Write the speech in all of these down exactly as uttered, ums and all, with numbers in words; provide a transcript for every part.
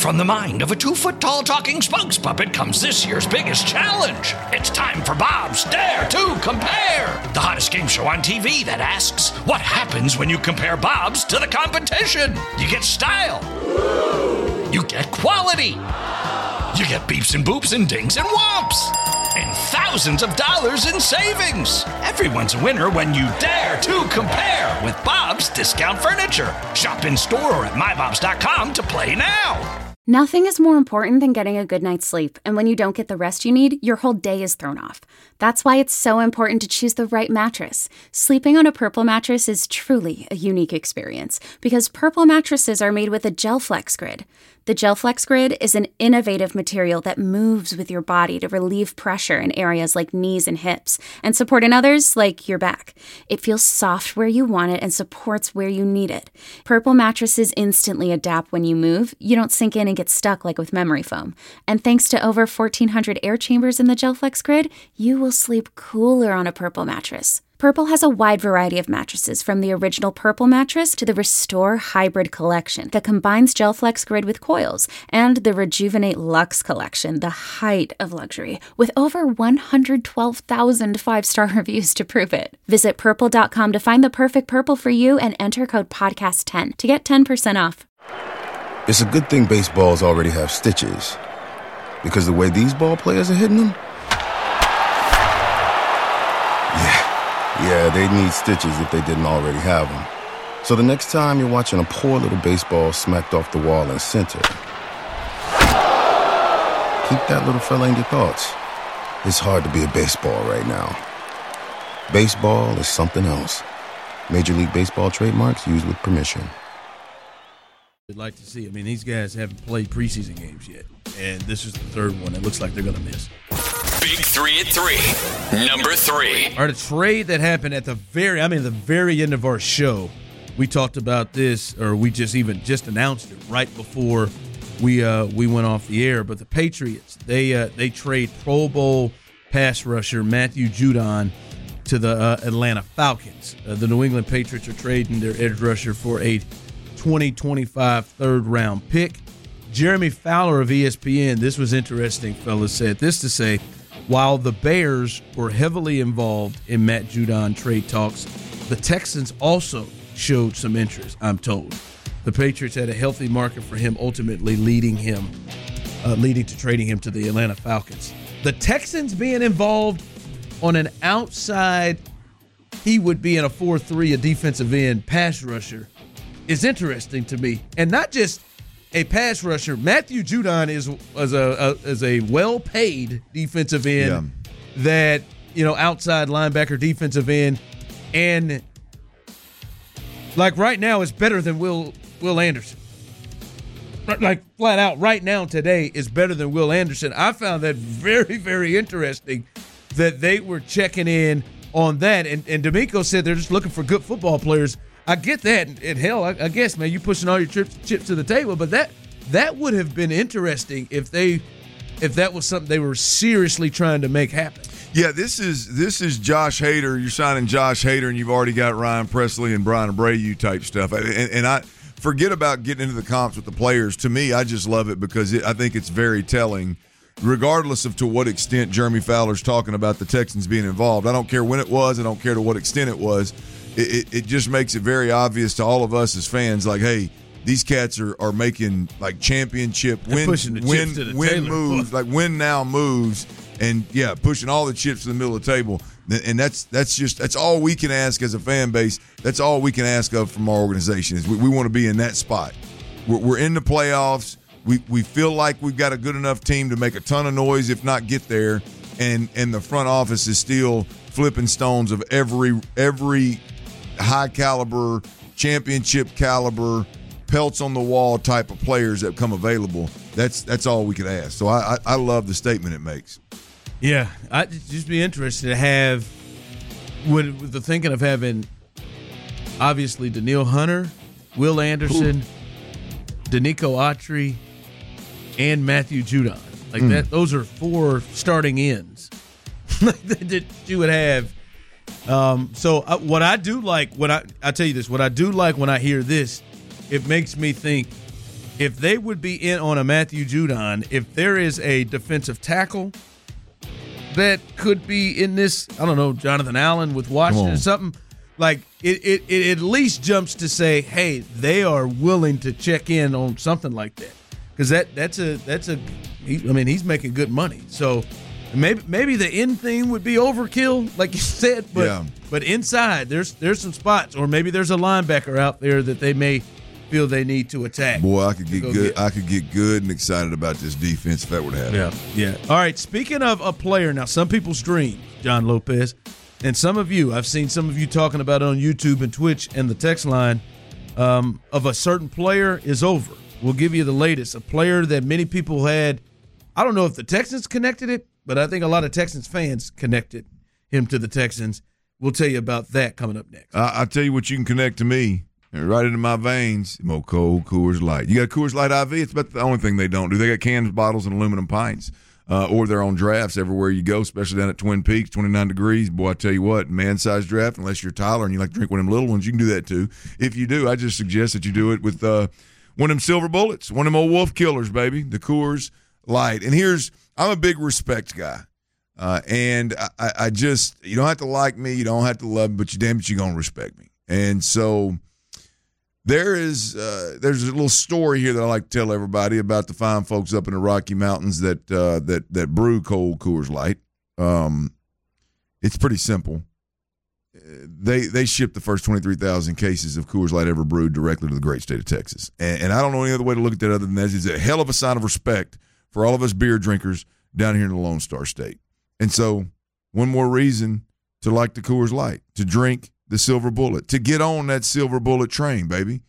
From the mind of a two-foot-tall talking spokes puppet comes this year's biggest challenge. It's time for Bob's Dare to Compare, the hottest game show on T V that asks, what happens when you compare Bobs to the competition? You get style. You get quality. You get beeps and boops and dings and whomps. And thousands of dollars in savings. Everyone's a winner when you dare to compare with Bob's Discount Furniture. Shop in store or at my bobs dot com to play now. Nothing is more important than getting a good night's sleep, and when you don't get the rest you need, your whole day is thrown off. That's why it's so important to choose the right mattress. Sleeping on a Purple mattress is truly a unique experience, because Purple mattresses are made with a GelFlex Grid. The GelFlex Grid is an innovative material that moves with your body to relieve pressure in areas like knees and hips, and support in others like your back. It feels soft where you want it and supports where you need it. Purple mattresses instantly adapt when you move. You don't sink in and get stuck like with memory foam. And thanks to over fourteen hundred air chambers in the GelFlex Grid, you will sleep cooler on a Purple mattress. Purple has a wide variety of mattresses, from the original Purple mattress to the Restore Hybrid collection that combines GelFlex Grid with coils, and the Rejuvenate Luxe collection, the height of luxury, with over one hundred twelve thousand five-star reviews to prove it. Visit purple dot com to find the perfect Purple for you and enter code podcast ten to get ten percent off. It's a good thing baseballs already have stitches, because the way these ball players are hitting them, yeah. Yeah, they need stitches if they didn't already have them. So the next time you're watching a poor little baseball smacked off the wall in center, keep that little fella in your thoughts. It's hard to be a baseball right now. Baseball is something else. Major League Baseball trademarks used with permission. I'd like to see. I mean, these guys haven't played preseason games yet, and this is the third one. It looks like they're going to miss. Big three at three. Number three. All right, a trade that happened at the very, I mean, the very end of our show. We talked about this, or we just even just announced it right before we uh, we went off the air. But the Patriots, they uh, they trade Pro Bowl pass rusher Matthew Judon to the uh, Atlanta Falcons. Uh, the New England Patriots are trading their edge rusher for a twenty twenty-five third round pick. Jeremy Fowler of E S P N, this was interesting, fellas, said this to say, while the Bears were heavily involved in Matt Judon trade talks, the Texans also showed some interest, I'm told. The Patriots had a healthy market for him, ultimately leading him, uh, leading to trading him to the Atlanta Falcons. The Texans being involved on an outside, he would be in a four three, a defensive end pass rusher, is interesting to me. And not just a pass rusher. Matthew Judon is, is a, a is a well-paid defensive end yeah. that, you know, outside linebacker, defensive end, and like right now is better than Will Will Anderson. Like flat out, right now today is better than Will Anderson. I found that very, very interesting that they were checking in on that. And, and D'Amico said they're just looking for good football players. I get that, and hell, I, I guess, man, you pushing all your chips, chips to the table, but that that would have been interesting if they, if that was something they were seriously trying to make happen. Yeah, this is this is Josh Hader. You're signing Josh Hader, and you've already got Ryan Presley and Brian Abreu type stuff. And, and I forget about getting into the comps with the players. To me, I just love it because it, I think it's very telling. Regardless of to what extent Jeremy Fowler's talking about the Texans being involved, I don't care when it was. I don't care to what extent it was. It, it, it just makes it very obvious to all of us as fans, like, hey, these cats are, are making like championship win win win moves, like win now moves, and yeah, pushing all the chips to the middle of the table. And that's that's just that's all we can ask as a fan base. That's all we can ask of from our organization is we, we want to be in that spot. We're, we're in the playoffs. We we feel like we've got a good enough team to make a ton of noise, if not get there. And and the front office is still flipping stones of every every high caliber, championship caliber, pelts on the wall type of players that come available. That's that's all we could ask. So I I, I love the statement it makes. Yeah, I'd just be interested to have with, with the thinking of having obviously Danielle Hunter, Will Anderson, Danico Autry, and Matthew Judon. Like mm. that, those are four starting ends that you would have. Um, so uh, what I do like, what I I tell you this, what I do like when I hear this, it makes me think if they would be in on a Matthew Judon, if there is a defensive tackle that could be in this, I don't know, Jonathan Allen with Washington or something, like it, it, it at least jumps to say, hey, they are willing to check in on something like that. Because that, that's a, that's a, he, I mean, he's making good money. So maybe maybe the end thing would be overkill, like you said, but yeah. but inside there's there's some spots, or maybe there's a linebacker out there that they may feel they need to attack. Boy, I could get good. Get. I could get good and excited about this defense if that would happen. Yeah, yeah. All right. Speaking of a player, now some people's dream, John Lopez, and some of you, I've seen some of you talking about it on YouTube and Twitch and the text line um, of a certain player is over. We'll give you the latest. A player that many people had. I don't know if the Texans connected it, but I think a lot of Texans fans connected him to the Texans. We'll tell you about that coming up next. I, I'll tell you what you can connect to me. Right into my veins, more cold Coors Light. You got a Coors Light I V? It's about the only thing they don't do. They got cans, bottles, and aluminum pints, uh, or their own drafts everywhere you go, especially down at Twin Peaks, twenty-nine degrees. Boy, I tell you what, man-sized draft, unless you're Tyler and you like to drink one of them little ones, you can do that too. If you do, I just suggest that you do it with uh, one of them silver bullets, one of them old wolf killers, baby, the Coors Light. And here's, I'm a big respect guy. Uh, and I, I just, you don't have to like me, you don't have to love me, but you damn it, you're going to respect me. And so there is uh, there's a little story here that I like to tell everybody about the fine folks up in the Rocky Mountains that uh, that that brew cold Coors Light. Um, it's pretty simple. They they ship the first twenty-three thousand cases of Coors Light ever brewed directly to the great state of Texas. And, and I don't know any other way to look at that other than that. It's a hell of a sign of respect for all of us beer drinkers down here in the Lone Star State. And so one more reason to like the Coors Light, to drink the Silver Bullet, to get on that Silver Bullet train, baby.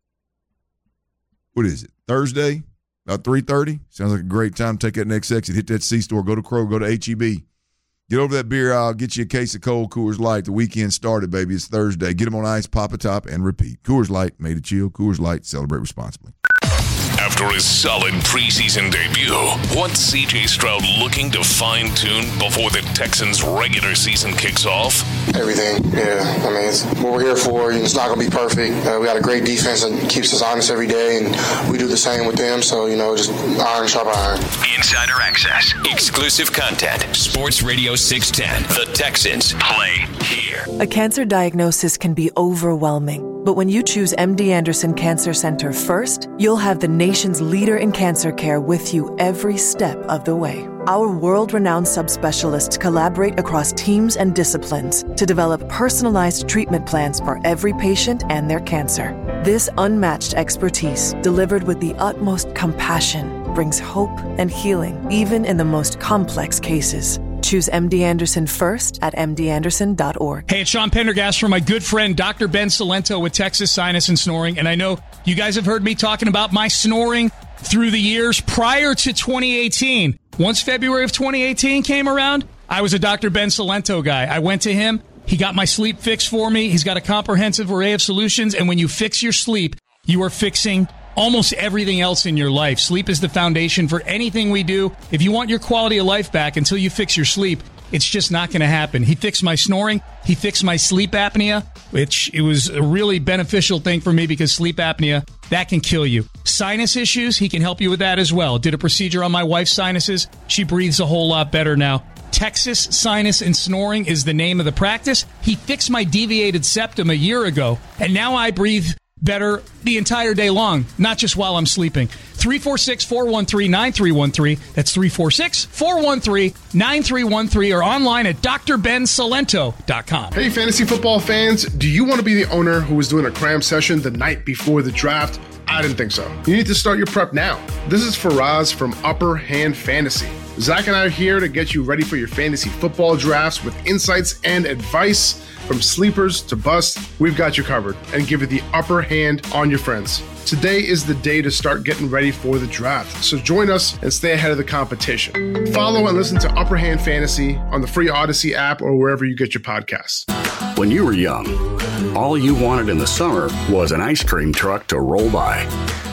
What is it, Thursday, about three thirty? Sounds like a great time to take that next exit, hit that C-store, go to Kroger, go to H E B. Get over that beer aisle, get you a case of cold Coors Light. The weekend started, baby. It's Thursday. Get them on ice, pop a top, and repeat. Coors Light, made to chill. Coors Light, celebrate responsibly. After his solid preseason debut, what's C J Stroud looking to fine-tune before the Texans' regular season kicks off? Everything, yeah. I mean, it's what we're here for. It's not going to be perfect. Uh, we got a great defense that keeps us honest every day, and we do the same with them. So, you know, just iron sharp iron. Insider access, exclusive content, Sports Radio six ten. The Texans play here. A cancer diagnosis can be overwhelming, but when you choose M D Anderson Cancer Center first, you'll have the nation's leader in cancer care with you every step of the way. Our world-renowned subspecialists collaborate across teams and disciplines to develop personalized treatment plans for every patient and their cancer. This unmatched expertise, delivered with the utmost compassion, brings hope and healing, even in the most complex cases. Choose M D Anderson first at m d anderson dot org. Hey, it's Sean Pendergast from my good friend Doctor Ben Salento with Texas Sinus and Snoring. And I know you guys have heard me talking about my snoring through the years prior to twenty eighteen. Once February of twenty eighteen came around, I was a Doctor Ben Salento guy. I went to him. He got my sleep fixed for me. He's got a comprehensive array of solutions. And when you fix your sleep, you are fixing almost everything else in your life. Sleep is the foundation for anything we do. If you want your quality of life back until you fix your sleep, it's just not going to happen. He fixed my snoring. He fixed my sleep apnea, which it was a really beneficial thing for me because sleep apnea, that can kill you. Sinus issues, he can help you with that as well. Did a procedure on my wife's sinuses. She breathes a whole lot better now. Texas Sinus and Snoring is the name of the practice. He fixed my deviated septum a year ago, and now I breathe better the entire day long, not just while I'm sleeping. three four six, four one three, nine three one three. That's three four six, four one three, nine three one three or online at d r ben salento dot com. Hey, fantasy football fans. Do you want to be the owner who was doing a cram session the night before the draft? I didn't think so. You need to start your prep now. This is Faraz from Upper Hand Fantasy. Zach and I are here to get you ready for your fantasy football drafts with insights and advice. From sleepers to busts, we've got you covered and give you the upper hand on your friends. Today is the day to start getting ready for the draft, so join us and stay ahead of the competition. Follow and listen to Upper Hand Fantasy on the free Odyssey app or wherever you get your podcasts. When you were young, all you wanted in the summer was an ice cream truck to roll by.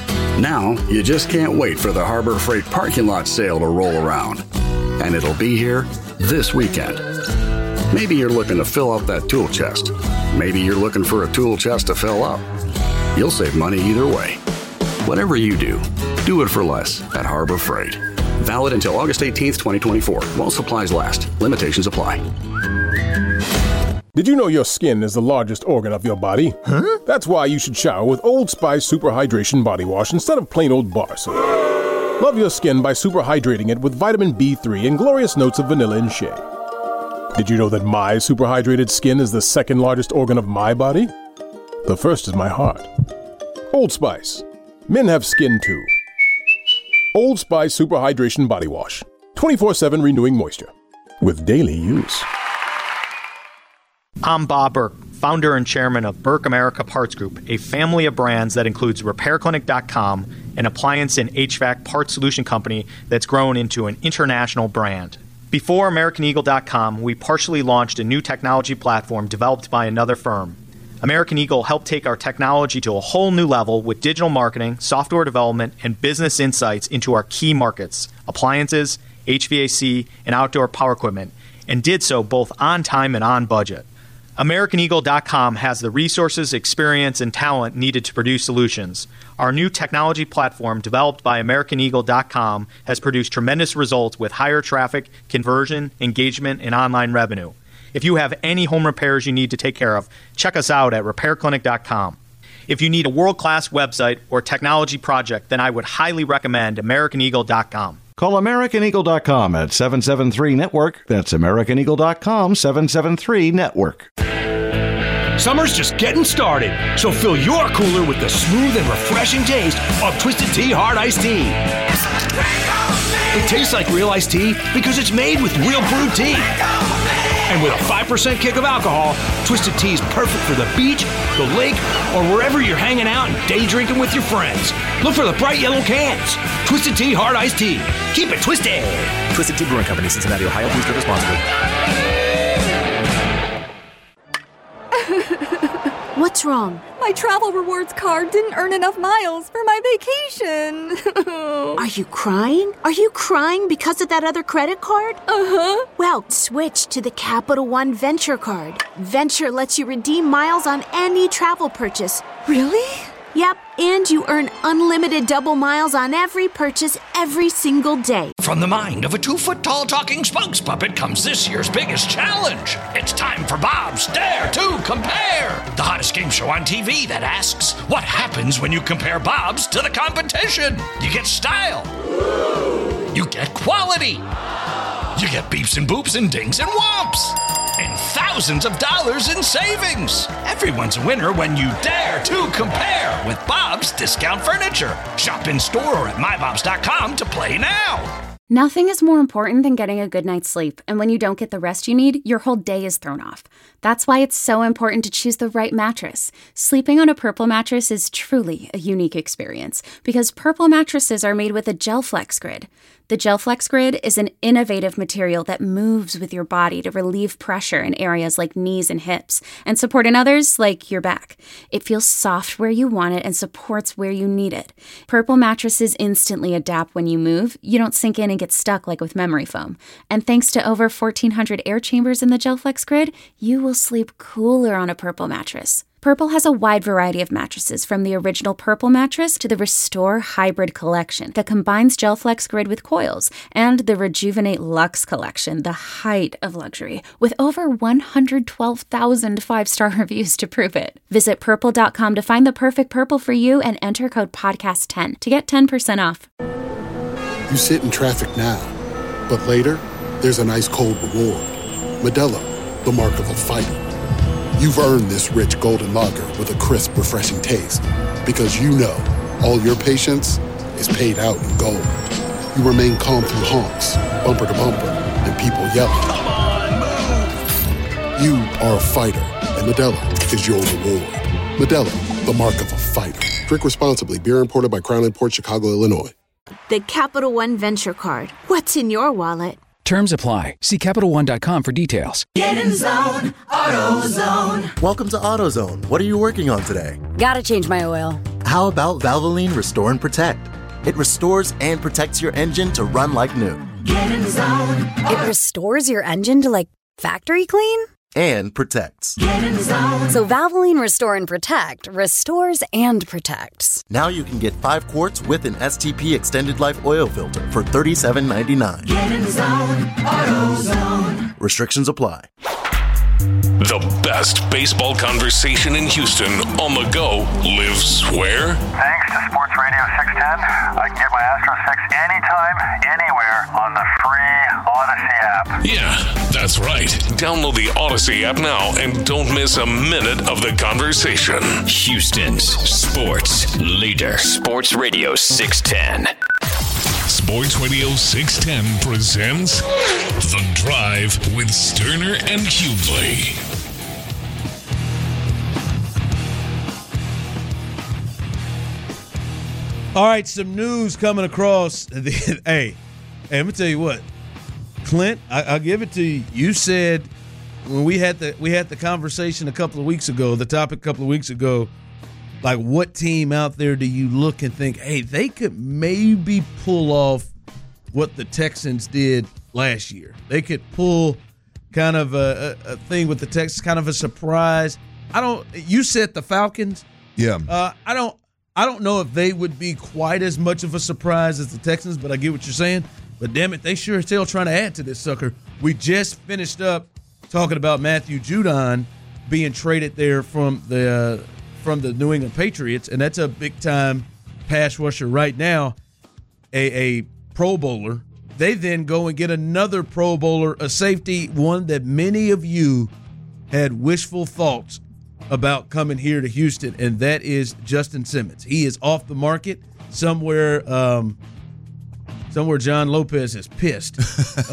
Now, you just can't wait for the Harbor Freight parking lot sale to roll around. And it'll be here this weekend. Maybe you're looking to fill up that tool chest. Maybe you're looking for a tool chest to fill up. You'll save money either way. Whatever you do, do it for less at Harbor Freight. Valid until August eighteenth, twenty twenty-four. While supplies last. Limitations apply. Did you know your skin is the largest organ of your body? Huh? That's why you should shower with Old Spice Super Hydration Body Wash instead of plain old bar soap. Love your skin by super hydrating it with vitamin B three and glorious notes of vanilla and shea. Did you know that my super hydrated skin is the second largest organ of my body? The first is my heart. Old Spice. Men have skin too. Old Spice Super Hydration Body Wash. twenty-four seven renewing moisture. With daily use. I'm Bob Burke, founder and chairman of Burke America Parts Group, a family of brands that includes Repair Clinic dot com, an appliance and H V A C parts solution company that's grown into an international brand. Before American Eagle dot com, we partially launched a new technology platform developed by another firm. American Eagle helped take our technology to a whole new level with digital marketing, software development, and business insights into our key markets, appliances, H V A C, and outdoor power equipment, and did so both on time and on budget. American Eagle dot com has the resources, experience, and talent needed to produce solutions. Our new technology platform, developed by American Eagle dot com, has produced tremendous results with higher traffic, conversion, engagement, and online revenue. If you have any home repairs you need to take care of, check us out at Repair Clinic dot com. If you need a world-class website or technology project, then I would highly recommend American Eagle dot com. Call American Eagle dot com at seven seven three network. That's American Eagle dot com, seven seven three network. Summer's just getting started, so fill your cooler with the smooth and refreshing taste of Twisted Tea Hard Iced Tea. It tastes like real iced tea because it's made with real brewed tea. And with a five percent kick of alcohol, Twisted Tea is perfect for the beach, the lake, or wherever you're hanging out and day drinking with your friends. Look for the bright yellow cans. Twisted Tea Hard Iced Tea. Keep it twisted. Twisted Tea Brewing Company, Cincinnati, Ohio. Please drink responsibly. What's wrong? My travel rewards card didn't earn enough miles for my vacation. Are you crying? Are you crying because of that other credit card? Uh-huh. Well, switch to the Capital One Venture Card. Venture lets you redeem miles on any travel purchase. Really? Yep, and you earn unlimited double miles on every purchase every single day. From the mind of a two-foot-tall talking spokes puppet comes this year's biggest challenge. It's time for Bob's Dare to Compare, the hottest game show on T V that asks, what happens when you compare Bob's to the competition? You get style. You get quality. You get beeps and boops and dings and whomps. And thousands of dollars in savings. Everyone's a winner when you dare to compare with Bob's Discount Furniture. Shop in store or at my bobs dot com to play now. Nothing is more important than getting a good night's sleep, and when you don't get the rest you need, your whole day is thrown off. That's why it's so important to choose the right mattress. Sleeping on a Purple mattress is truly a unique experience because Purple mattresses are made with a GelFlex Grid. The GelFlex Grid is an innovative material that moves with your body to relieve pressure in areas like knees and hips and support in others like your back. It feels soft where you want it and supports where you need it. Purple mattresses instantly adapt when you move. You don't sink in and get stuck like with memory foam. And thanks to over fourteen hundred air chambers in the GelFlex Grid, you will sleep cooler on a Purple mattress. Purple has a wide variety of mattresses, from the original Purple mattress to the Restore Hybrid collection that combines GelFlex Grid with coils, and the Rejuvenate Luxe collection, the height of luxury, with over one hundred twelve thousand five-star reviews to prove it. Visit purple dot com to find the perfect Purple for you and enter code podcast ten to get ten percent off. You sit in traffic now, but later, there's an ice-cold reward. Modelo, the mark of a fighter. You've earned this rich golden lager with a crisp, refreshing taste. Because you know all your patience is paid out in gold. You remain calm through honks, bumper to bumper, and people yelling. Come on, move! You are a fighter, and Modelo is your reward. Modelo, the mark of a fighter. Drink responsibly. Beer imported by Crown Imports, Chicago, Illinois. The Capital One Venture Card. What's in your wallet? Terms apply. See Capital One dot com for details. Get in zone, AutoZone. Welcome to AutoZone. What are you working on today? Gotta change my oil. How about Valvoline Restore and Protect? It restores and protects your engine to run like new. Get in zone. It restores your engine to, like, factory clean? and protects. Get in the zone. So Valvoline Restore and Protect restores and protects. Now you can get five quarts with an S T P Extended Life Oil Filter for thirty-seven ninety-nine. Get in the zone. AutoZone. Restrictions apply. The best baseball conversation in Houston on the go lives where? Thanks to Sports Radio six ten, I can get my Astros fix anytime, anywhere on the free Odyssey app. Yeah, that's right. Download the Odyssey app now and don't miss a minute of the conversation. Houston's sports leader. Sports Radio six ten. Sports Radio six ten presents The Drive with Sterner and Hughley. All right, some news coming across. hey, hey, let me tell you what, Clint, I, I'll give it to you. You said when we had the we had the conversation a couple of weeks ago, the topic a couple of weeks ago, like what team out there do you look and think, hey, they could maybe pull off what the Texans did last year? They could pull kind of a, a, a thing with the Texans, kind of a surprise. I don't. You said the Falcons. Yeah. Uh, I don't. I don't know if they would be quite as much of a surprise as the Texans, but I get what you're saying. But damn it, they sure as hell trying to add to this sucker. We just finished up talking about Matthew Judon being traded there from the uh, from the New England Patriots, and that's a big time pass rusher right now, a, a Pro Bowler. They then go and get another Pro Bowler, a safety, one that many of you had wishful thoughts about coming here to Houston, and that is Justin Simmons. He is off the market somewhere. Um, somewhere John Lopez is pissed because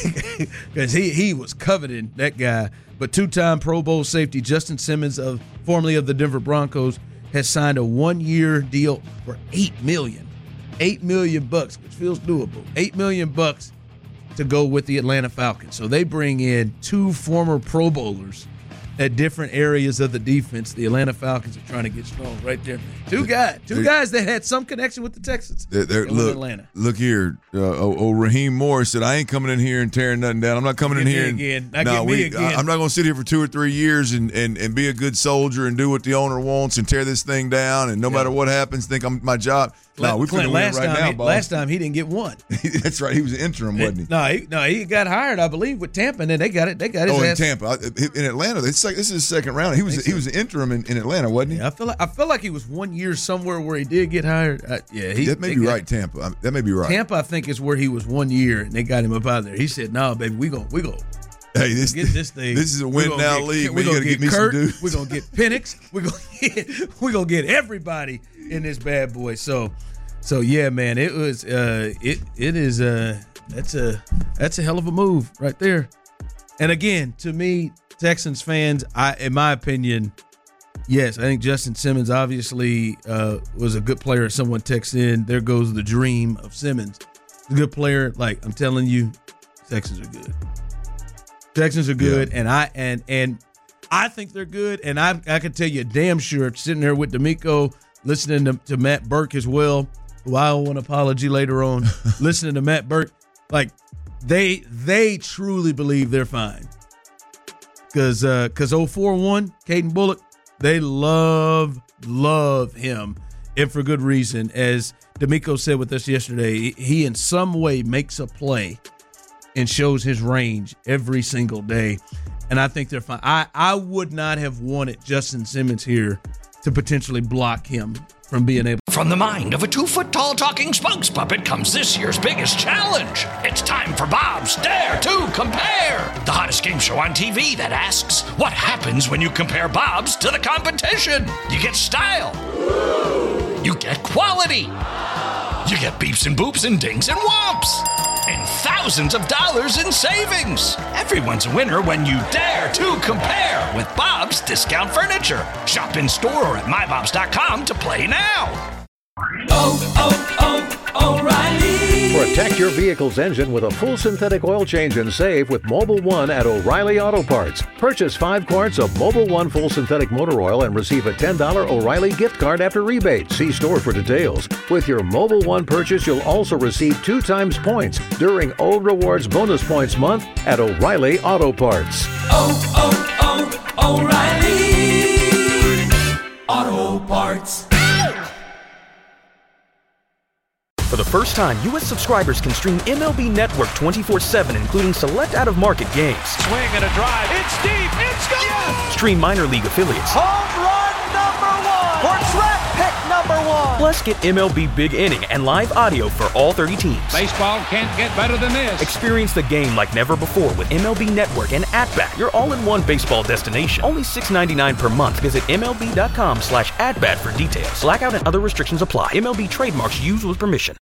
uh, he he was coveting that guy. But two-time Pro Bowl safety Justin Simmons, of formerly of the Denver Broncos, has signed a one-year deal for eight million, eight million bucks, which feels doable. Eight million bucks to go with the Atlanta Falcons. So they bring in two former Pro Bowlers at different areas of the defense. The Atlanta Falcons are trying to get strong right there. Two guys, two guys that had some connection with the Texans. They're, they're, look, Atlanta. Look here. Uh, oh, oh, Raheem Morris said, "I ain't coming in here and tearing nothing down. I'm not coming in here and, again. Not no, me we, again. I, I'm not going to sit here for two or three years and, and, and be a good soldier and do what the owner wants and tear this thing down. And no yeah. matter what happens, think I'm my job." No, we're going to win right now, he, boss. Last time he didn't get one. That's right. He was an interim, wasn't he? No, he, no, he got hired, I believe, with Tampa, and then they got it. They got his oh, ass. in Tampa, in Atlanta. It's like this is his second round. He was he was an interim in, in Atlanta, wasn't he? Yeah, I feel like I feel like he was one year somewhere where he did get hired. Uh, yeah, he, that may be right. Tampa. That may be right. Tampa, I think, is where he was one year, and they got him up out of there. He said, "No, baby, we go, we go." Hey, this, get this thing. This is a win now get, league. We're gonna get, get me Kurt, some dudes. We're gonna get Penix. We're gonna get we're gonna get everybody in this bad boy. So, so yeah, man, it was uh, it it is uh, that's a that's a hell of a move right there. And again, to me, Texans fans, I in my opinion, yes, I think Justin Simmons obviously uh, was a good player. Someone texts in, there goes the dream of Simmons. A good player. Like I'm telling you, Texans are good. Texans are good, yeah. and I and and I think they're good, and I I can tell you damn sure sitting there with D'Amico, listening to, to Matt Burke as well, who I owe an apology later on, listening to Matt Burke, like they they truly believe they're fine. Because uh, because oh four one, Caden Bullock, they love, love him, and for good reason. As D'Amico said with us yesterday, he in some way makes a play and shows his range every single day. And I think they're fine. I, I would not have wanted Justin Simmons here to potentially block him from being able. From the mind of a two-foot-tall talking spokes puppet comes this year's biggest challenge. It's time for Bob's Dare to Compare, the hottest game show on T V that asks, what happens when you compare Bob's to the competition? You get style. You get quality. You get beeps and boops and dings and whomps. And thousands of dollars in savings. Everyone's a winner when you dare to compare with Bob's Discount Furniture. Shop in store or at my bobs dot com to play now. Oh, oh, oh, O'Reilly. Protect your vehicle's engine with a full synthetic oil change and save with Mobil one at O'Reilly Auto Parts. Purchase five quarts of Mobil one full synthetic motor oil and receive a ten dollars O'Reilly gift card after rebate. See store for details. With your Mobil one purchase, you'll also receive two times points during O Rewards Bonus Points Month at O'Reilly Auto Parts. Oh, oh, oh. For the first time, U S subscribers can stream M L B Network twenty-four seven, including select out-of-market games. Swing and a drive. It's deep. It's gone. Yes! Stream minor league affiliates. Home run number one. Or draft pick number one. Plus, get M L B Big Inning and live audio for all thirty teams. Baseball can't get better than this. Experience the game like never before with M L B Network and At-Bat, your all-in-one baseball destination. Only six dollars and ninety-nine cents per month. Visit M L B dot com slash at bat for details. Blackout and other restrictions apply. M L B trademarks used with permission.